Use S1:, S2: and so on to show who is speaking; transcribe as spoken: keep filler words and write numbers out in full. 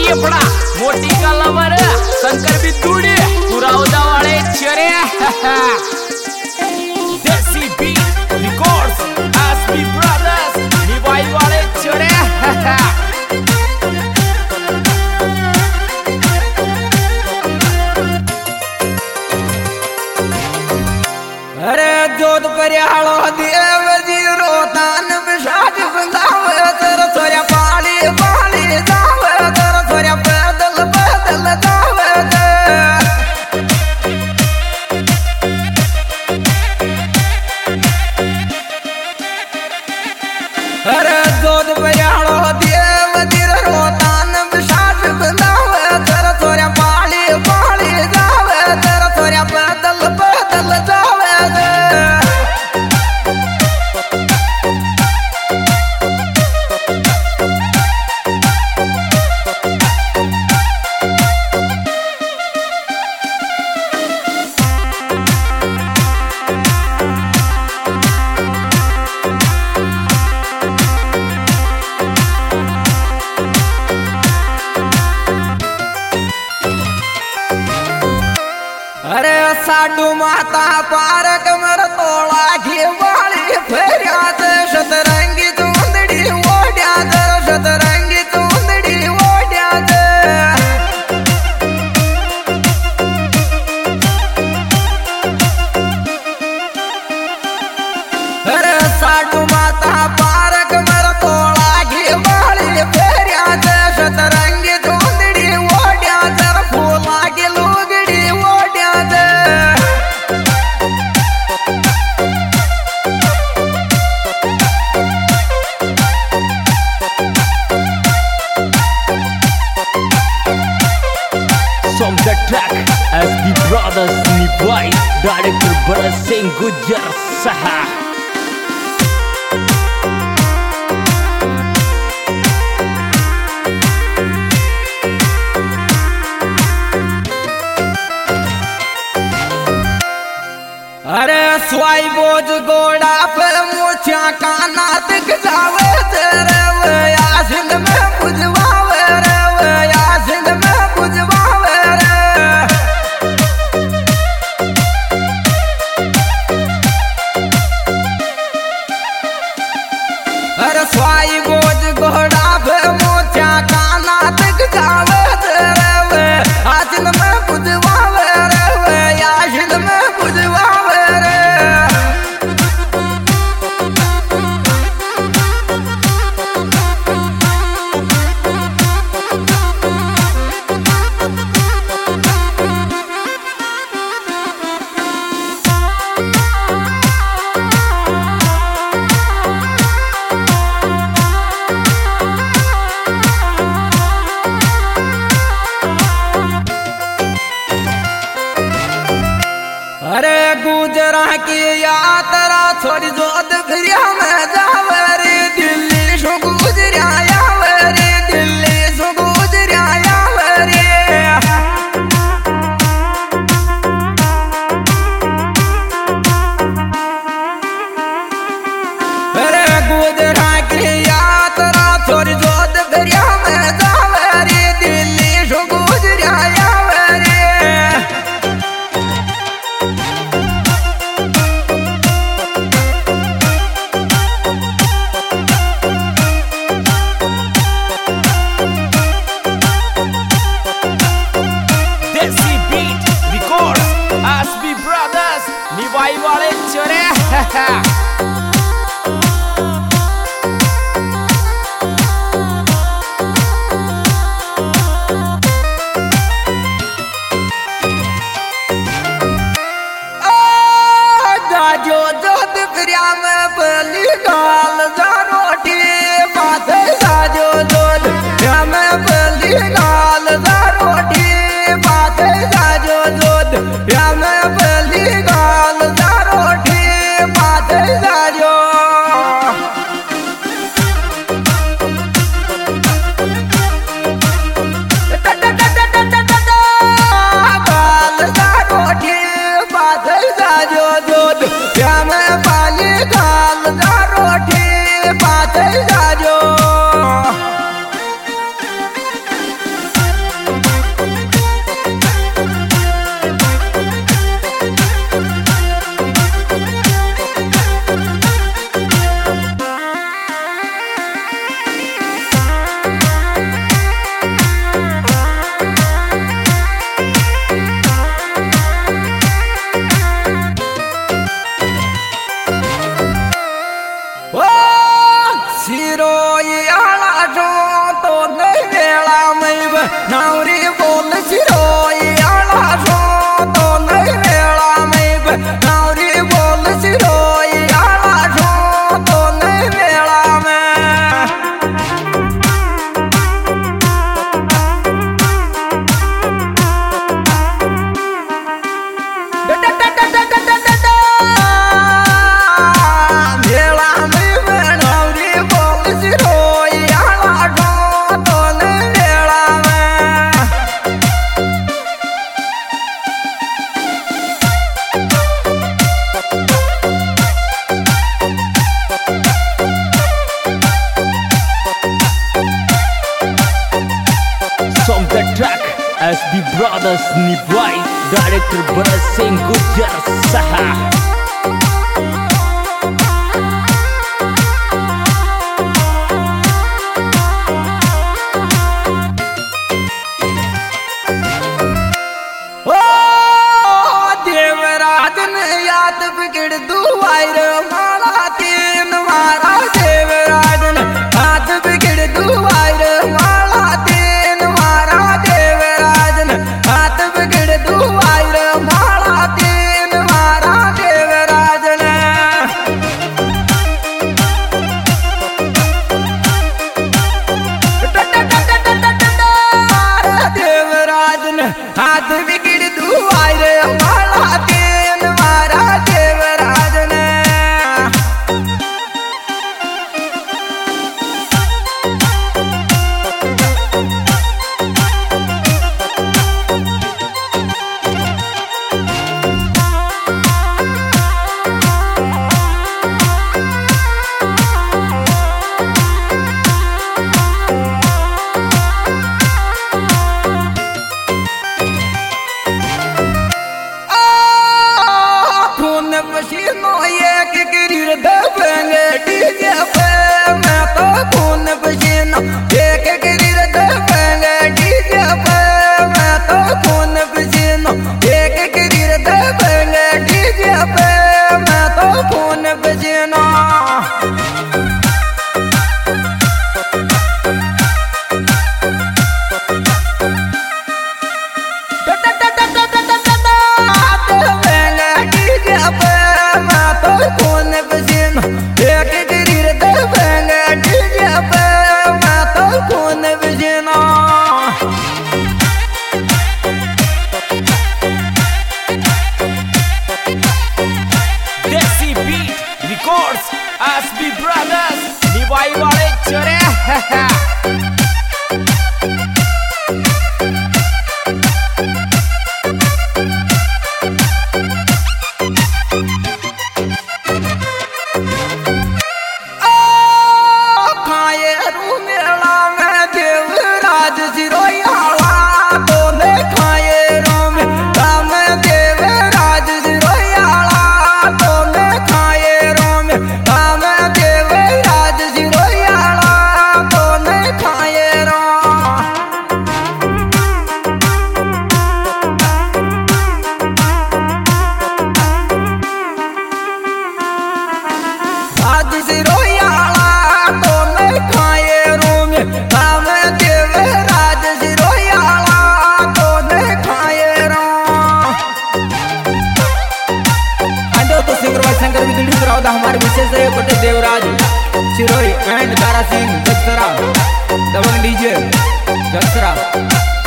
S1: केपड़ा मोटी कलवर शंकर बितुड़ी पुरावदा वाले चरे देसी बीट रिकॉर्ड्स एसबी ब्रदर्स निवाई वाले चरे
S2: अरे जोध परियालो देव जी रोतान विशाज बंदावे तेरा सोया पाली पाली जावे तेरा सोया पैदल पैदल जावे अरे जोध परियालो देव जी रोतान विशाज बंदावे तेरा सोया पाली पाली जावे तेरा सोया पैदल पैदल जावे अरे साडू माता पारक मर तोला घी वाली फेरिया शतरंगी चुंदड़ी ओढ़िया शतरंगी चुंदड़ी ओढ़िया अरे साडू माता पारक मर तोला घी वाली फेरिया शतरंगी चुंदड़ी ओढ़िया फूला की लुगड़ी
S1: Song the track S B Brothers Nibai Director Bharat Singh Gujar Saha
S2: अरे स्वाई बोझ गोड़ा पे मोछा काना दिख जावे तेरे वे आसिंद में बुझवावे रे वे आसिंद में बुझवावे रे अरे स्वाई बोझ गोड़ा पे मोछा काना दिख जावे तेरे वे आसिंद में बुझवावे रे वे आसिंद में बुझवावे अरे गुजरा की यात्रा छोड़ी जोध फिरिया में जावे रे दिल्ली सो गुजरिया आवे रे दिल्ली सो गुजरिया आवे रे अरे गुजरा की यात्रा छोड़ी जोध फिरिया में जावे रे दिल्ली सो गुजरिया आवे रे
S1: निवाई वाले चरे
S2: जो जोध फिरिया में पली गाल जा रोटी माथे जो जोध फिरिया में पली गाल जा रोटी माथे जो जोध फिरिया में पली गाल जा रोटी माथे
S1: S B Brothers Nibwai, Director Bharat Singh Gujjar Saha.
S2: याद बिगड़ दुआर माला तीन मारा देवराजन हाथ बिगड़ दुआर माला तीन मारा देवराजन हाथ बिगड़ दुआर माला तीन मारा देवराजन देवराजन हाथ बिगड़ दुआर माला तीन मारा देवराजन पसीनो एक गिर दबेंगे डीजे पे मैं तो खून पसीनो एक गिर दबेंगे डीजे पे मैं तो खून पसीनो एक गिर दबेंगे डीजे पे मैं तो खून पसीनो खून पसीना एक गिर दबेंगे डीजे पे मैं तो खून पसीना
S1: Desi Beat Records, S B Brothers Nibwai wale chore
S2: हमारे विशेष बटे देवराज सिरोही एंड तारा सिंह जगसरा दबंग डीजे जगसरा।